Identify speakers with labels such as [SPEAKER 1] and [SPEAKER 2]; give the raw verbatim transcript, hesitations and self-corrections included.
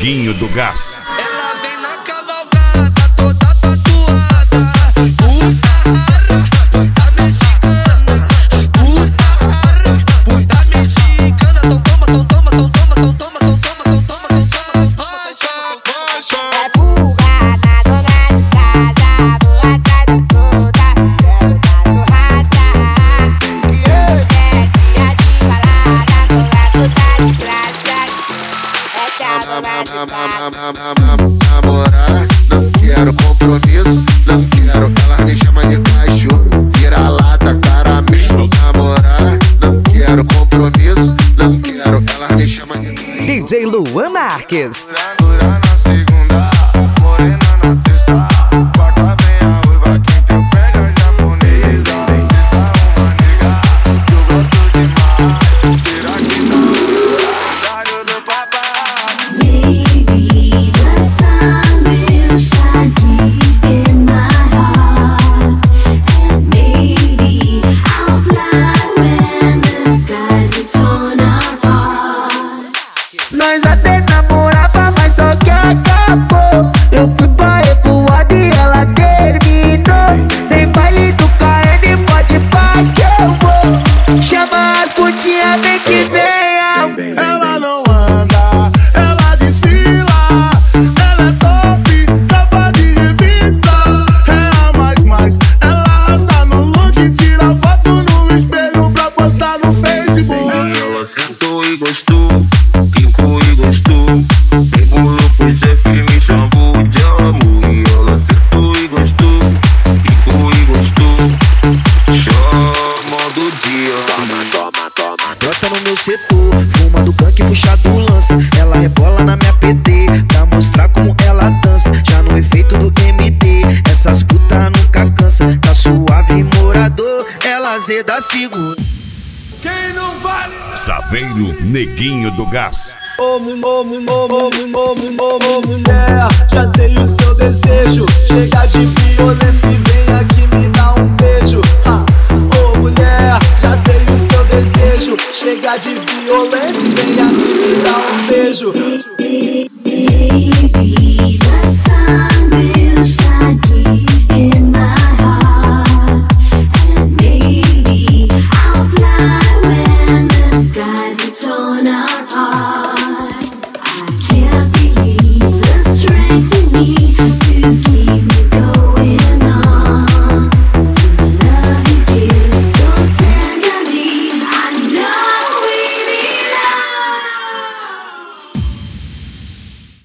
[SPEAKER 1] Neguinho do Gás.
[SPEAKER 2] Ela vem na cavalgada, toda tatuada. Puta, puta mexicana. Puta, puta mexicana. Então toma, então toma, então toma, então toma, então toma, então toma, então toma, então toma.
[SPEAKER 3] É burra na dona de casa, vou atrás de toda, quero dar surrada. É dia de balada, vou acordar de graça. Essa é a dona de casa.
[SPEAKER 4] Namorar, não quero compromisso, não quero, ela me chama de cachorro, vira-lata, caramelo. Namorar, não quero compromisso, não quero, ela me chama de
[SPEAKER 5] D J Luan Marques.
[SPEAKER 4] dura na segunda, morena na terça, quarta vem a uiva, quinta eu pega japonesa, sexta uma nega, que eu gosto demais, será que tá no calendário do papai?
[SPEAKER 6] Maybe the sun will shine deep in my heart, and maybe I'll fly when the skies are torn apart.
[SPEAKER 7] Nós até namorava, mas só que acabou. Eu fui pra revoada e ela terminou. Tem baile do K N, pode pá que eu vou. Chama as putinhas, vem que venha.
[SPEAKER 4] Ela não anda, ela desfila, ela é top, capa de revista. É a mais mais, ela arrasa no look, tira foto no espelho pra postar no Facebook. Ela sentou e gostou, quicou e gostou, rebolou pro chefe e me chamou de amor. E ela sentou e gostou, quicou e gostou, chama do dia. Toma, toma, toma.
[SPEAKER 7] Brota no meu setor, fuma do gangue, puxa do lança. Ela rebola na minha P T, pra mostrar como ela dança. Já no efeito do M D, essas putas nunca cansa. Tá suave, morador, ela zeda segura.
[SPEAKER 4] Quem não vale?
[SPEAKER 1] Saveiro Neguinho do Gás.
[SPEAKER 8] Ô, mu- ô, mu- ô, mu- ô, mu- ô, mu- ô, ô, mulher, já sei o seu desejo. Chega de violência e vem aqui me dar um beijo. Ha. Ô, mulher, já sei o seu desejo. Chega de violência e vem aqui me dar um beijo.